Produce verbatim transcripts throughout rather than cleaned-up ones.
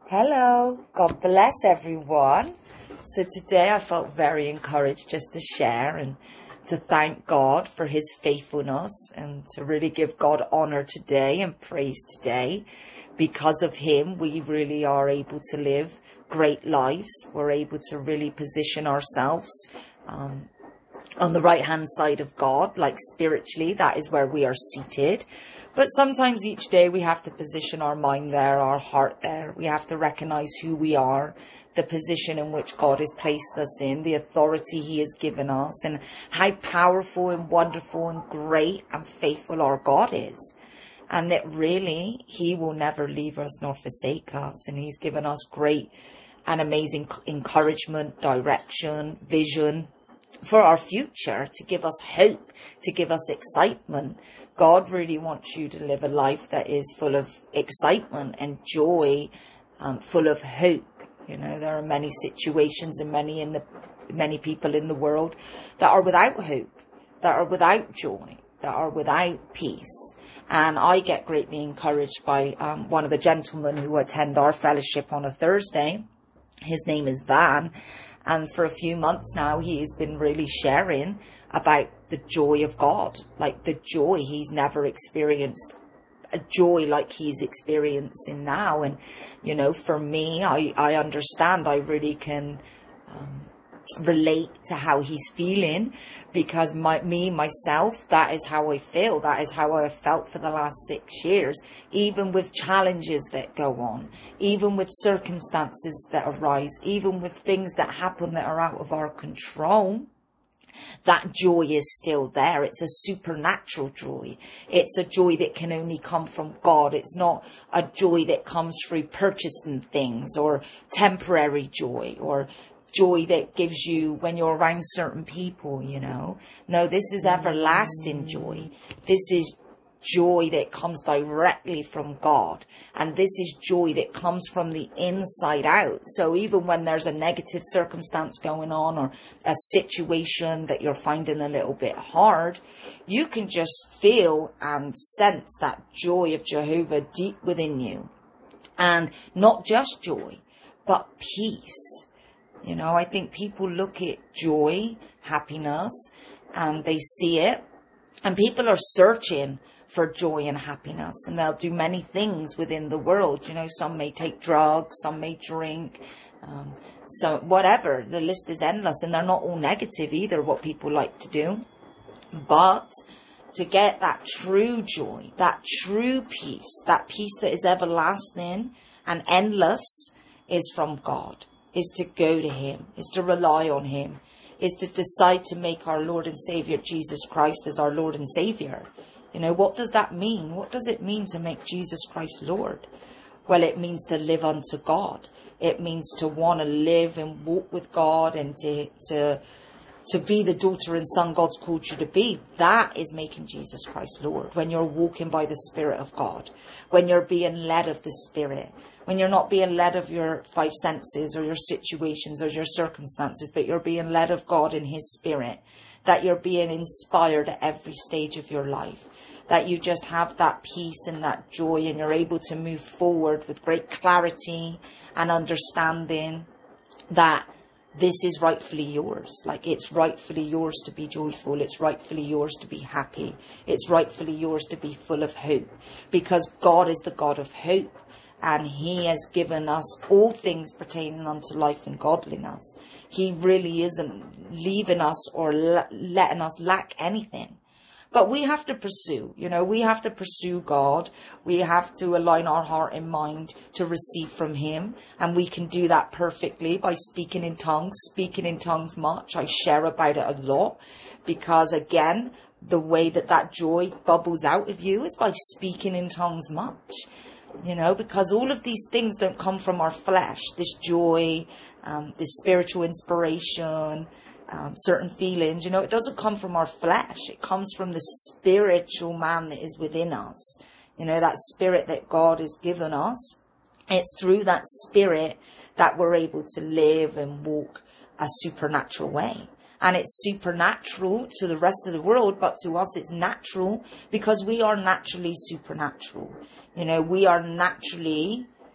Hello, God bless everyone. So today I felt very encouraged just to share and to thank God for his faithfulness and to really give God honor today and praise today. Because of him, we really are able to live great lives. We're able to really position ourselves um, on the right hand side of God, like spiritually, that is where we are seated. But sometimes each day we have to position our mind there, our heart there. We have to recognize who we are, the position in which God has placed us in, the authority he has given us, and how powerful and wonderful and great and faithful our God is. And that really he will never leave us nor forsake us. And he's given us great and amazing encouragement, direction, vision for our future, to give us hope, to give us excitement. God really wants you to live a life that is full of excitement and joy, um, full of hope. You know, there are many situations and many in the many people in the world that are without hope, that are without joy, that are without peace. And I get greatly encouraged by um, one of the gentlemen who attend our fellowship on a Thursday. His name is Van. And for a few months now, he has been really sharing about the joy of God, like the joy he's never experienced, a joy like he's experiencing now. And, you know, for me, I, I understand, I really can um, relate to how he's feeling, because my, me, myself, that is how I feel. That is how I have felt for the last six years, even with challenges that go on, even with circumstances that arise, even with things that happen that are out of our control. That joy is still there. It's a supernatural joy. It's a joy that can only come from God. It's not a joy that comes through purchasing things or temporary joy or joy that gives you when you're around certain people, you know. No, this is everlasting joy. This is joy that comes directly from God. And this is joy that comes from the inside out. So even when there's a negative circumstance going on or a situation that you're finding a little bit hard, you can just feel and sense that joy of Jehovah deep within you. And not just joy, but peace. You know, I think people look at joy, happiness, and they see it. And people are searching for joy and happiness. And they'll do many things within the world. You know, some may take drugs, some may drink, um, so whatever. The list is endless. And they're not all negative either, what people like to do. But to get that true joy, that true peace, that peace that is everlasting and endless, is from God. Is to go to him, is to rely on him, is to decide to make our Lord and Savior Jesus Christ as our Lord and Savior. You know, what does that mean? What does it mean to make Jesus Christ Lord? Well, it means to live unto God. It means to want to live and walk with God and to, to, to be the daughter and son God's called you to be. That is making Jesus Christ Lord. When you're walking by the Spirit of God, when you're being led of the Spirit, when you're not being led of your five senses or your situations or your circumstances, but you're being led of God in his Spirit, that you're being inspired at every stage of your life, that you just have that peace and that joy and you're able to move forward with great clarity and understanding that this is rightfully yours. Like, it's rightfully yours to be joyful. It's rightfully yours to be happy. It's rightfully yours to be full of hope, because God is the God of hope. And he has given us all things pertaining unto life and godliness. He really isn't leaving us or le- letting us lack anything. But we have to pursue, you know, we have to pursue God. We have to align our heart and mind to receive from him. And we can do that perfectly by speaking in tongues, speaking in tongues much. I share about it a lot because, again, the way that that joy bubbles out of you is by speaking in tongues much. You know, because all of these things don't come from our flesh. This joy, um, this spiritual inspiration, um, certain feelings, you know, it doesn't come from our flesh. It comes from the spiritual man that is within us. You know, that spirit that God has given us. It's through that spirit that we're able to live and walk a supernatural way. And it's supernatural to the rest of the world, but to us it's natural because we are naturally supernatural. You know, we are naturally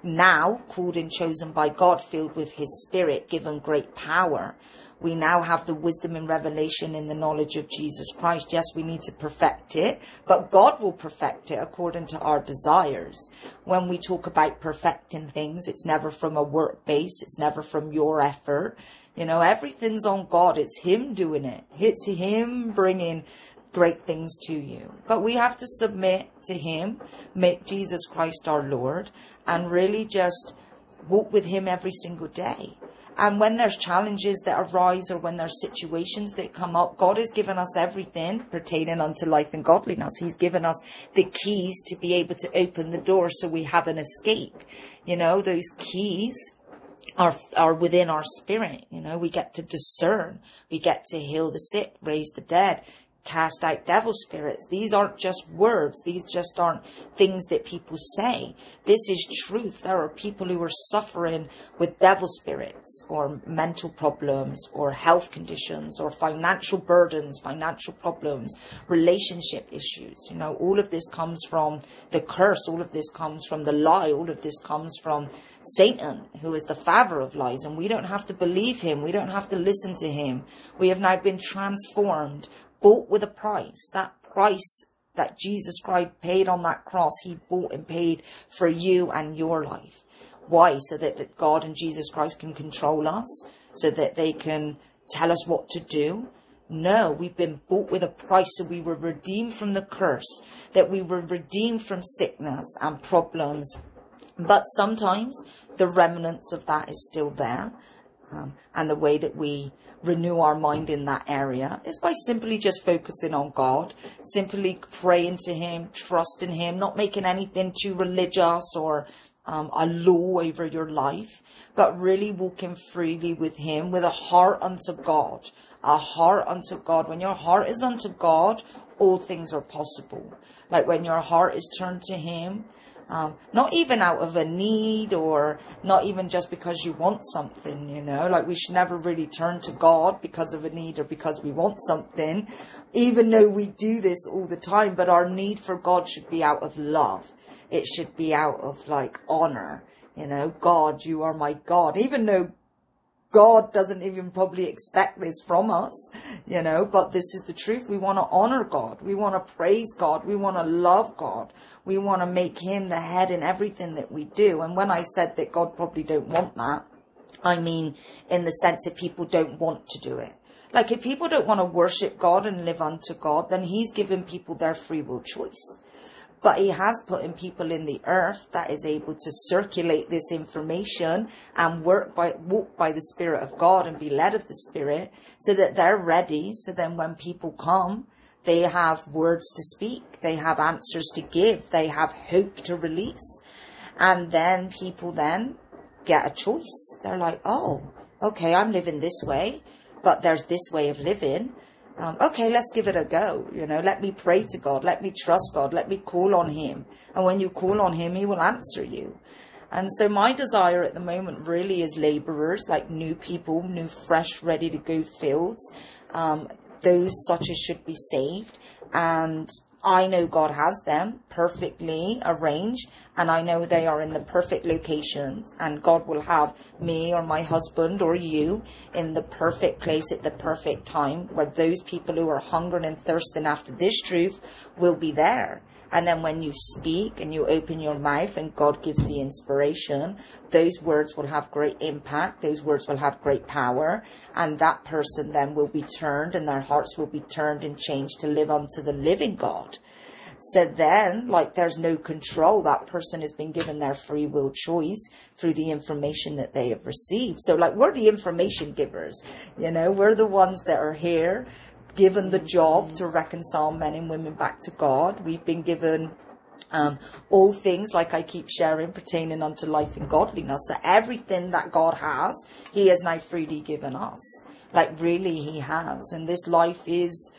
now called and chosen by God, filled with his Spirit, given great power. We now have the wisdom and revelation in the knowledge of Jesus Christ. Yes, we need to perfect it, but God will perfect it according to our desires. When we talk about perfecting things, it's never from a work base. It's never from your effort. You know, everything's on God. It's him doing it. It's him bringing great things to you. But we have to submit to him, make Jesus Christ our Lord, and really just walk with him every single day. And when there's challenges that arise or when there's situations that come up, God has given us everything pertaining unto life and godliness. He's given us the keys to be able to open the door so we have an escape. You know, those keys are are within our spirit. You know, we get to discern. We get to heal the sick, raise the dead, cast out devil spirits. These aren't just words. These just aren't things that people say. This is truth. There are people who are suffering with devil spirits or mental problems or health conditions or financial burdens, financial problems, relationship issues. You know, all of this comes from the curse. All of this comes from the lie. All of this comes from Satan, who is the father of lies, and we don't have to believe him. We don't have to listen to him. We have now been transformed, bought with a price. That price that Jesus Christ paid on that cross, he bought and paid for you and your life. Why? So that, that God and Jesus Christ can control us, so that they can tell us what to do. No, we've been bought with a price, so we were redeemed from the curse, that we were redeemed from sickness and problems. But sometimes the remnants of that is still there. Um, and the way that we renew our mind in that area is by simply just focusing on God, simply praying to him, trusting him, not making anything too religious or um, a law over your life, but really walking freely with him with a heart unto God, a heart unto God. When your heart is unto God, all things are possible. Like when your heart is turned to him, Um, not even out of a need or not even just because you want something, you know, like we should never really turn to God because of a need or because we want something, even though we do this all the time. But our need for God should be out of love. It should be out of like honor, you know, God, you are my God, even though God doesn't even probably expect this from us, you know, but this is the truth. We want to honor God. We want to praise God. We want to love God. We want to make him the head in everything that we do. And when I said that God probably don't want that, I mean in the sense that people don't want to do it. Like if people don't want to worship God and live unto God, then he's given people their free will choice. But he has put in people in the earth that is able to circulate this information and work by, walk by the Spirit of God and be led of the Spirit so that they're ready. So then when people come, they have words to speak. They have answers to give. They have hope to release. And then people then get a choice. They're like, oh, okay, I'm living this way, but there's this way of living. Um, okay, let's give it a go. You know, let me pray to God. Let me trust God. Let me call on him. And when you call on him, he will answer you. And so my desire at the moment really is laborers, like new people, new, fresh, ready to go fields. Um, those such as should be saved. And I know God has them perfectly arranged, and I know they are in the perfect locations, and God will have me or my husband or you in the perfect place at the perfect time, where those people who are hungering and thirsting after this truth will be there. And then when you speak and you open your mouth and God gives the inspiration, those words will have great impact. Those words will have great power. And that person then will be turned, and their hearts will be turned and changed to live unto the living God. So then, like, there's no control. That person has been given their free will choice through the information that they have received. So, like, we're the information givers. You know, we're the ones that are here, given the job to reconcile men and women back to God. We've been given um, all things, like I keep sharing, pertaining unto life and godliness. So everything that God has, he has now freely given us. Like really he has. And this life is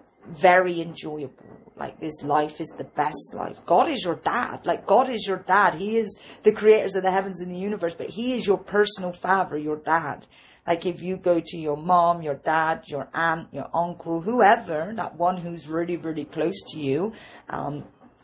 very enjoyable. Like this life is the best life. God is your dad. Like God is your dad. He is the creators of the heavens and the universe, but he is your personal father, your dad. Like if you go to your mom, your dad, your aunt, your uncle, whoever, that one who's really, really close to you, um,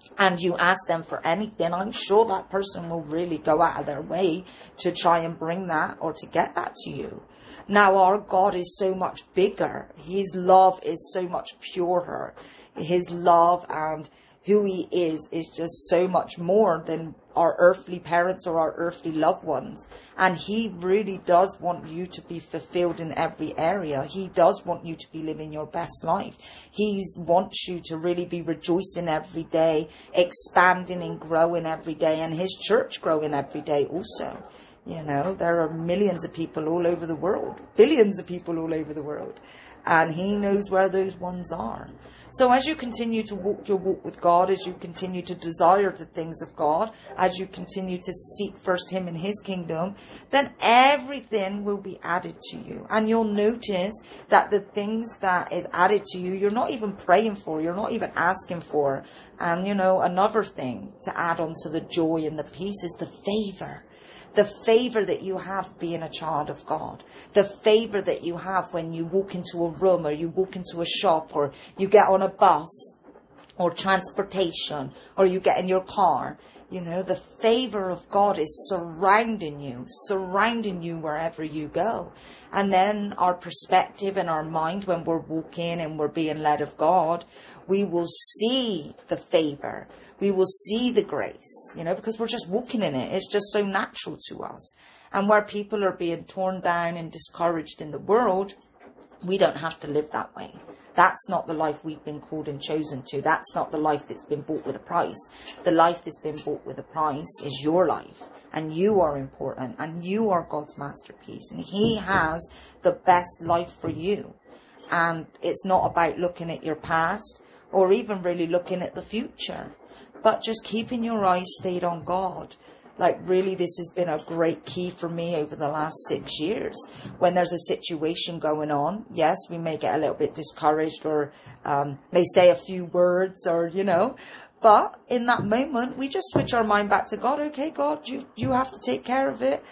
and you ask them for anything, I'm sure that person will really go out of their way to try and bring that or to get that to you. Now, our God is so much bigger. His love is so much purer. His love and who he is is just so much more than our earthly parents or our earthly loved ones. And he really does want you to be fulfilled in every area. He does want you to be living your best life. He wants you to really be rejoicing every day, expanding and growing every day, and his church growing every day also. You know, there are millions of people all over the world, billions of people all over the world, and he knows where those ones are. So as you continue to walk your walk with God, as you continue to desire the things of God, as you continue to seek first him and his kingdom, then everything will be added to you. And you'll notice that the things that is added to you, you're not even praying for, you're not even asking for. And, you know, another thing to add on to the joy and the peace is the favor. The favor that you have being a child of God. The favor that you have when you walk into a room or you walk into a shop or you get on a bus or transportation or you get in your car. You know, the favor of God is surrounding you, surrounding you wherever you go. And then our perspective and our mind when we're walking and we're being led of God, we will see the favor. We will see the grace, you know, because we're just walking in it. It's just so natural to us. And where people are being torn down and discouraged in the world, we don't have to live that way. That's not the life we've been called and chosen to. That's not the life that's been bought with a price. The life that's been bought with a price is your life. And you are important. And you are God's masterpiece. And he has the best life for you. And it's not about looking at your past or even really looking at the future. But just keeping your eyes stayed on God. Like really, this has been a great key for me over the last six years. When there's a situation going on, yes, we may get a little bit discouraged or um, may say a few words or, you know. But in that moment, we just switch our mind back to God. Okay, God, you, you have to take care of it.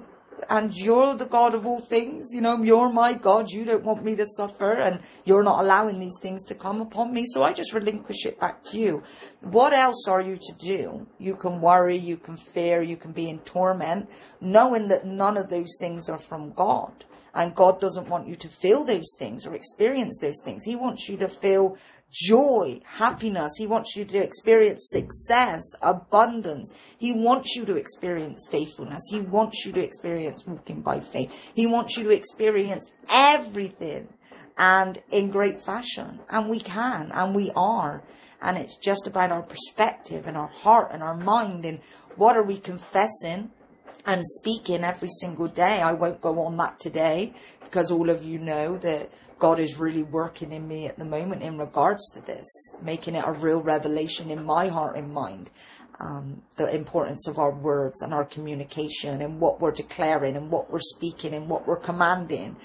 And you're the God of all things, you know, you're my God, you don't want me to suffer and you're not allowing these things to come upon me. So I just relinquish it back to you. What else are you to do? You can worry, you can fear, you can be in torment, knowing that none of those things are from God. And God doesn't want you to feel those things or experience those things. He wants you to feel joy, happiness. He wants you to experience success, abundance. He wants you to experience faithfulness. He wants you to experience walking by faith. He wants you to experience everything and in great fashion. And we can, and we are. And it's just about our perspective and our heart and our mind and what are we confessing and speaking every single day. I won't go on that today because all of you know that God is really working in me at the moment in regards to this, making it a real revelation in my heart and mind. Um, the importance of our words and our communication and what we're declaring and what we're speaking and what we're commanding,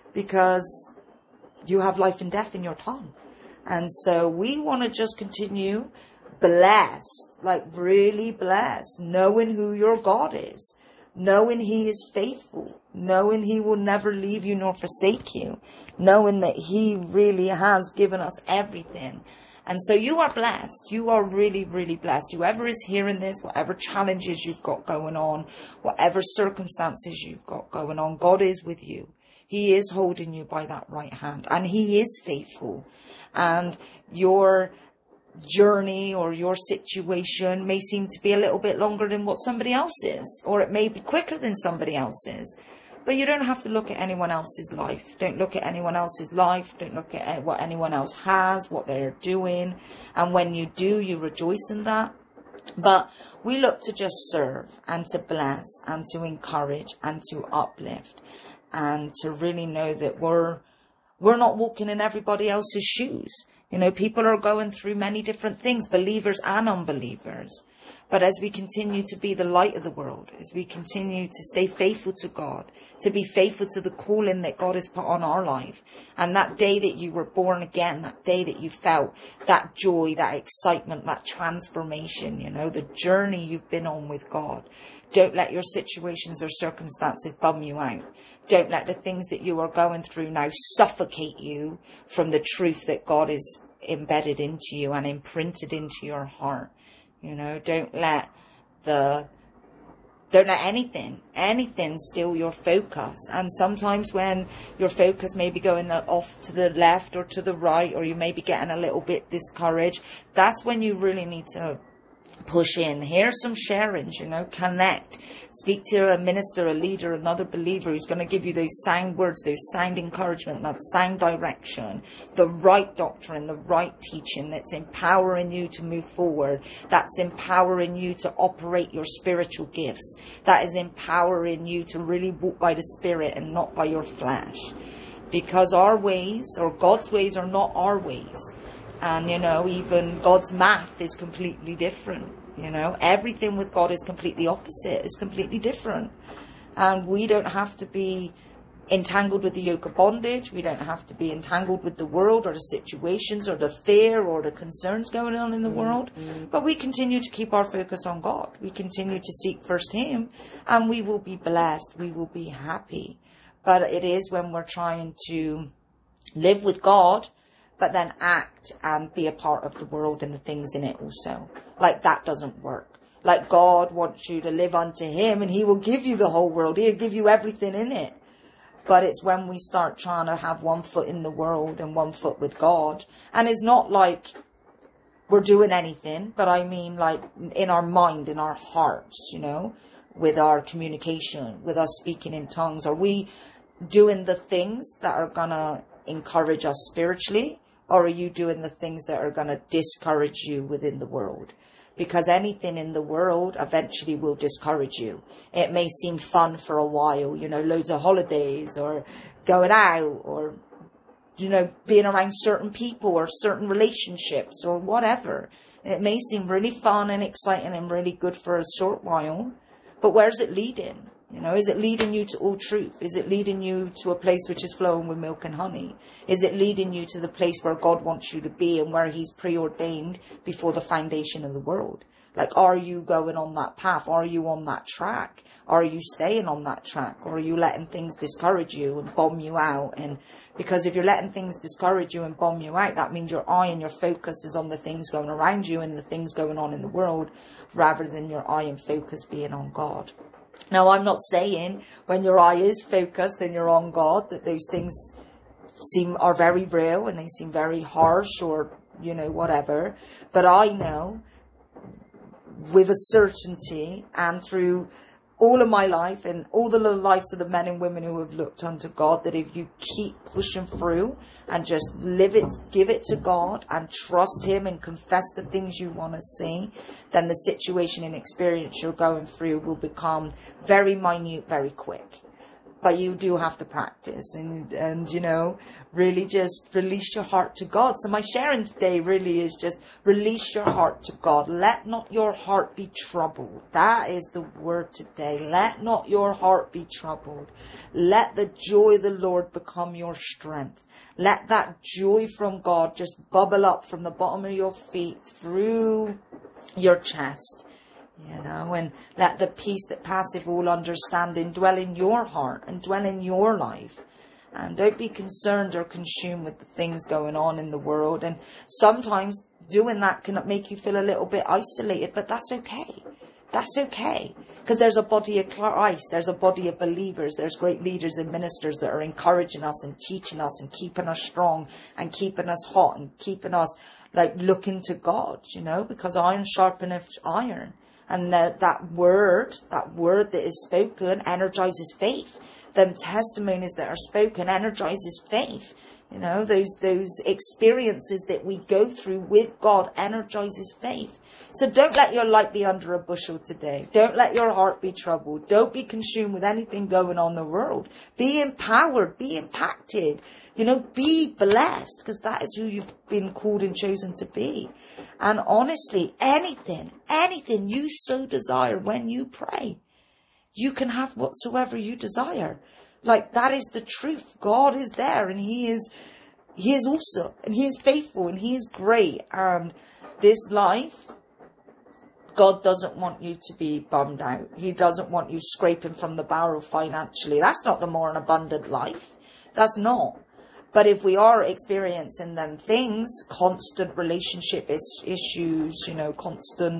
because you have life and death in your tongue. And so we want to just continue blessed, like really blessed, knowing who your God is, knowing he is faithful, knowing he will never leave you nor forsake you, knowing that he really has given us everything. And so you are blessed. You are really, really blessed. Whoever is hearing this, whatever challenges you've got going on, whatever circumstances you've got going on, God is with you. He is holding you by that right hand, and he is faithful. And your journey or your situation may seem to be a little bit longer than what somebody else is, or it may be quicker than somebody else's. But you don't have to look at anyone else's life. Don't look at anyone else's life. Don't look at what anyone else has, what they're doing. And when you do, you rejoice in that. But we look to just serve and to bless and to encourage and to uplift and to really know that we're we're not walking in everybody else's shoes. You know, people are going through many different things, believers and unbelievers. But as we continue to be the light of the world, as we continue to stay faithful to God, to be faithful to the calling that God has put on our life, and that day that you were born again, that day that you felt that joy, that excitement, that transformation, you know, the journey you've been on with God. Don't let your situations or circumstances bum you out. Don't let the things that you are going through now suffocate you from the truth that God is embedded into you and imprinted into your heart. You know, don't let the, don't let anything, anything steal your focus. And sometimes when your focus may be going off to the left or to the right, or you may be getting a little bit discouraged, that's when you really need to push in. Here's some sharings, you know, connect. Speak to a minister, a leader, another believer who's going to give you those sound words, those sound encouragement, that sound direction, the right doctrine, the right teaching that's empowering you to move forward, that's empowering you to operate your spiritual gifts, that is empowering you to really walk by the Spirit and not by your flesh. Because our ways, or God's ways, are not our ways. And, you know, even God's math is completely different. You know, everything with God is completely opposite, is completely different. And we don't have to be entangled with the yoke of bondage. We don't have to be entangled with the world or the situations or the fear or the concerns going on in the world. Mm-hmm. But we continue to keep our focus on God. We continue to seek first Him, and we will be blessed. We will be happy. But it is when we're trying to live with God, but then act and be a part of the world and the things in it also. Like, that doesn't work. Like, God wants you to live unto Him, and He will give you the whole world. He'll give you everything in it. But it's when we start trying to have one foot in the world and one foot with God. And it's not like we're doing anything, but I mean like in our mind, in our hearts, you know, with our communication, with us speaking in tongues. Are we doing the things that are going to encourage us spiritually? Or are you doing the things that are going to discourage you within the world? Because anything in the world eventually will discourage you. It may seem fun for a while, you know, loads of holidays or going out or, you know, being around certain people or certain relationships or whatever. It may seem really fun and exciting and really good for a short while, but where's it leading? You know, is it leading you to all truth? Is it leading you to a place which is flowing with milk and honey? Is it leading you to the place where God wants you to be and where He's preordained before the foundation of the world? Like, are you going on that path? Are you on that track? Are you staying on that track? Or are you letting things discourage you and bomb you out? And because if you're letting things discourage you and bomb you out, that means your eye and your focus is on the things going around you and the things going on in the world, rather than your eye and focus being on God. Now, I'm not saying when your eye is focused and you're on God that those things seem are very real and they seem very harsh or, you know, whatever. But I know with a certainty, and through all of my life and all the lives of the men and women who have looked unto God, that if you keep pushing through and just live it, give it to God and trust Him and confess the things you want to see, then the situation and experience you're going through will become very minute, very quick. But you do have to practice and, and, you know, really just release your heart to God. So my sharing today really is just release your heart to God. Let not your heart be troubled. That is the word today. Let not your heart be troubled. Let the joy of the Lord become your strength. Let that joy from God just bubble up from the bottom of your feet through your chest. You know, and let the peace that passeth all understanding dwell in your heart and dwell in your life. And don't be concerned or consumed with the things going on in the world. And sometimes doing that can make you feel a little bit isolated, but that's okay. That's okay. Because there's a body of Christ, there's a body of believers, there's great leaders and ministers that are encouraging us and teaching us and keeping us strong and keeping us hot and keeping us like looking to God, you know, because iron sharpeneth iron. And that, that word, that word that is spoken energizes faith. Them testimonies that are spoken energizes faith. You know, those, those experiences that we go through with God energizes faith. So don't let your light be under a bushel today. Don't let your heart be troubled. Don't be consumed with anything going on in the world. Be empowered. Be impacted. You know, be blessed, because that is who you've been called and chosen to be. And honestly, anything, anything you so desire when you pray, you can have whatsoever you desire. Like, that is the truth. God is there, and He is, He is awesome, and He is faithful, and He is great. And this life, God doesn't want you to be bummed out. He doesn't want you scraping from the barrel financially. That's not the more an abundant life. That's not. But if we are experiencing them things, constant relationship is, issues, you know, constant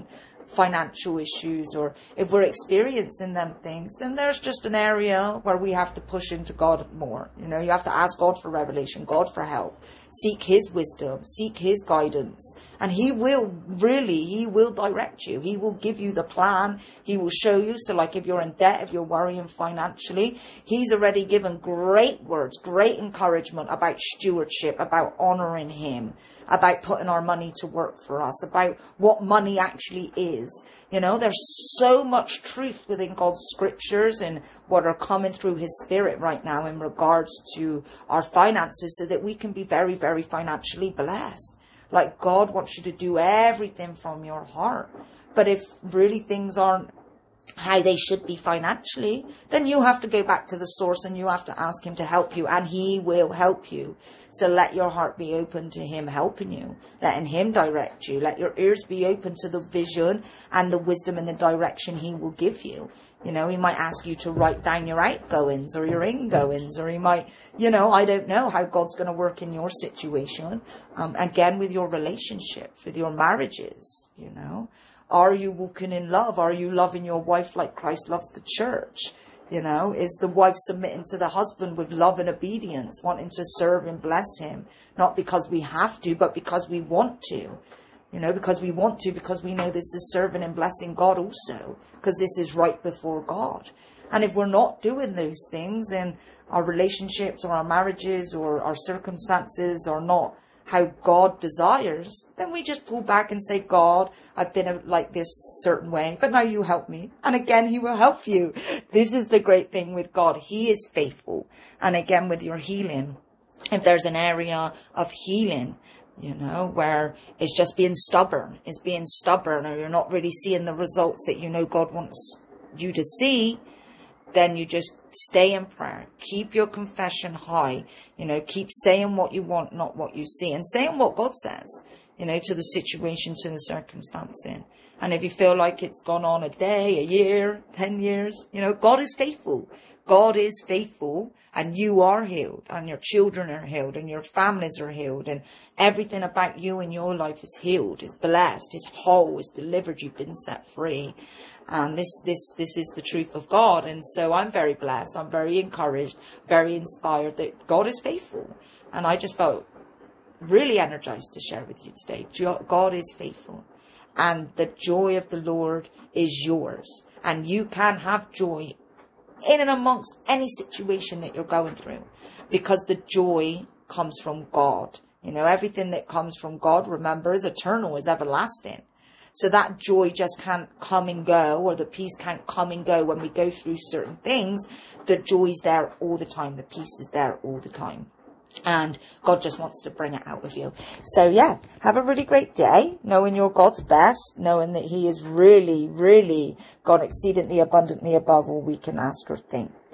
financial issues, or if we're experiencing them things, then there's just an area where we have to push into God more. You know, you have to ask God for revelation, God for help, seek his wisdom, seek his guidance, and he will really, he will direct you. He will give you the plan. He will show you. So like if you're in debt, if you're worrying financially, he's already given great words, great encouragement about stewardship, about honoring him, about putting our money to work for us, about what money actually is. You know, there's so much truth within God's scriptures and what are coming through his spirit right now in regards to our finances, so that we can be very, very financially blessed. Like God wants you to do everything from your heart. But if really things aren't how they should be financially, then you have to go back to the source and you have to ask him to help you, and he will help you. So let your heart be open to him helping you, letting him direct you. Let your ears be open to the vision and the wisdom and the direction he will give you. You know, he might ask you to write down your outgoings or your ingoings, or he might, you know, I don't know how God's going to work in your situation. Um, again, with your relationships, with your marriages, you know. Are you walking in love? Are you loving your wife like Christ loves the church? You know, is the wife submitting to the husband with love and obedience, wanting to serve and bless him? Not because we have to, but because we want to. You know, because we want to, because we know this is serving and blessing God also, because this is right before God. And if we're not doing those things, then our relationships or our marriages or our circumstances are not how God desires, then we just pull back and say, God, I've been like this certain way, but now you help me. And again, he will help you. This is the great thing with God. He is faithful. And again, with your healing, if there's an area of healing, you know, where it's just being stubborn, it's being stubborn, or you're not really seeing the results that you know God wants you to see, then you just stay in prayer. Keep your confession high. You know, keep saying what you want, not what you see. And saying what God says, you know, to the situation, to the circumstance in. And if you feel like it's gone on a day, a year, ten years, you know, God is faithful. God is faithful, and you are healed, and your children are healed, and your families are healed, and everything about you and your life is healed, is blessed, is whole, is delivered. You've been set free. And this, this, this is the truth of God. And so I'm very blessed. I'm very encouraged, very inspired that God is faithful. And I just felt really energized to share with you today. God is faithful. And the joy of the Lord is yours. And you can have joy in and amongst any situation that you're going through, because the joy comes from God. You know, everything that comes from God, remember, is eternal, is everlasting. So that joy just can't come and go, or the peace can't come and go when we go through certain things. The joy's there all the time. The peace is there all the time. And God just wants to bring it out of you. So yeah, have a really great day, knowing you're God's best, knowing that he is really, really gone exceedingly abundantly above all we can ask or think.